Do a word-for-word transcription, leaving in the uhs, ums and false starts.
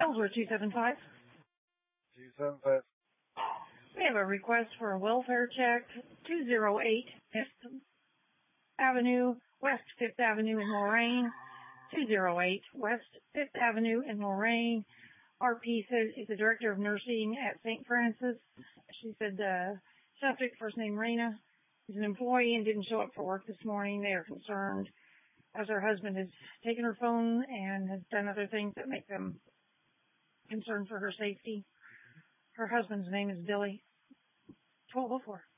Ellsworth two seven five. two seven five. We have a request for a welfare check, two oh eight Fifth Avenue, West Fifth Avenue in Lorain, two oh eight West Fifth Avenue in Lorain. R P said is the director of nursing at Saint Francis. She said the subject, first name Raina, is an employee and didn't show up for work this morning. They are concerned as her husband has taken her phone and has done other things that make them concerned for her safety. Her husband's name is Billy. twelve oh four.